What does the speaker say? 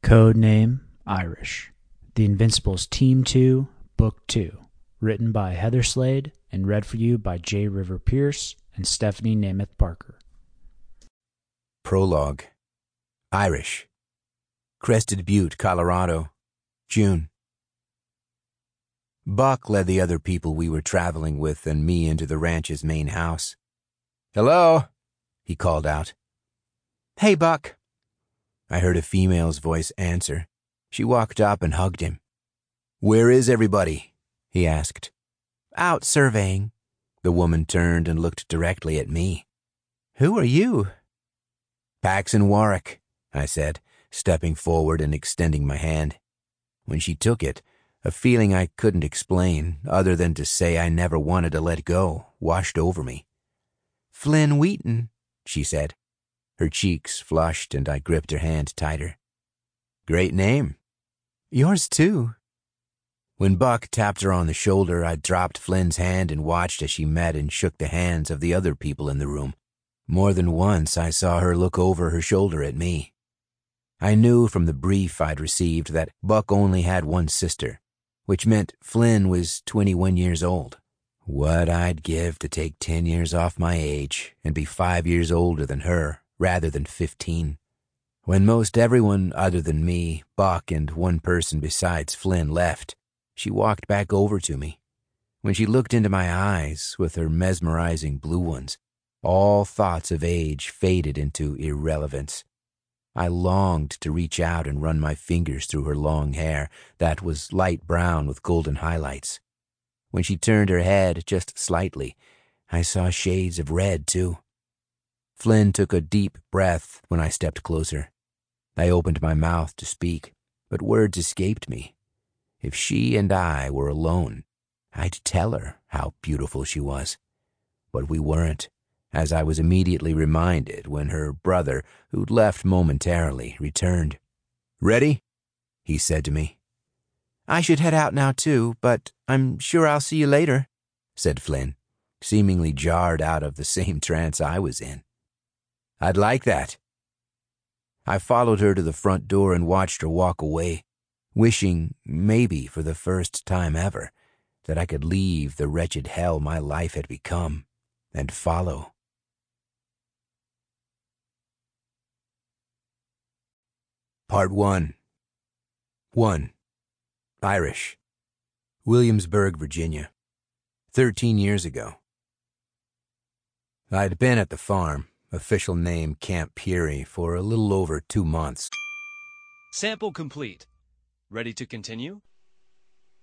Code name, Irish. The Invincibles Team 2, Book 2. Written by Heather Slade and read for you by J. River Pierce and Stephanie Nemeth Parker. Prologue. Irish. Crested Butte, Colorado. June. Buck led the other people we were traveling with and me into the ranch's main house. "Hello," he called out. "Hey, Buck." I heard a female's voice answer. She walked up and hugged him. "Where is everybody?" he asked. "Out surveying." The woman turned and looked directly at me. "Who are you?" "Paxson Warwick," I said, stepping forward and extending my hand. When she took it, a feeling I couldn't explain, other than to say I never wanted to let go, washed over me. "Flynn Wheaton," she said. Her cheeks flushed and I gripped her hand tighter. "Great name." "Yours too." When Buck tapped her on the shoulder, I dropped Flynn's hand and watched as she met and shook the hands of the other people in the room. More than once I saw her look over her shoulder at me. I knew from the brief I'd received that Buck only had one sister, which meant Flynn was 21 years old. What I'd give to take 10 years off my age and be 5 years older than her, rather than 15. When most everyone other than me, Buck, and one person besides Flynn left, she walked back over to me. When she looked into my eyes with her mesmerizing blue ones, all thoughts of age faded into irrelevance. I longed to reach out and run my fingers through her long hair that was light brown with golden highlights. When she turned her head just slightly, I saw shades of red too. Flynn took a deep breath when I stepped closer. I opened my mouth to speak, but words escaped me. If she and I were alone, I'd tell her how beautiful she was. But we weren't, as I was immediately reminded when her brother, who'd left momentarily, returned. "Ready?" he said to me. "I should head out now too, but I'm sure I'll see you later," said Flynn, seemingly jarred out of the same trance I was in. "I'd like that." I followed her to the front door and watched her walk away, wishing, maybe for the first time ever, that I could leave the wretched hell my life had become and follow. Part 1. 1. Irish. Williamsburg, Virginia. 13 years ago. I'd been at the farm, official name Camp Peary, for a little over 2 months. Sample complete. Ready to continue?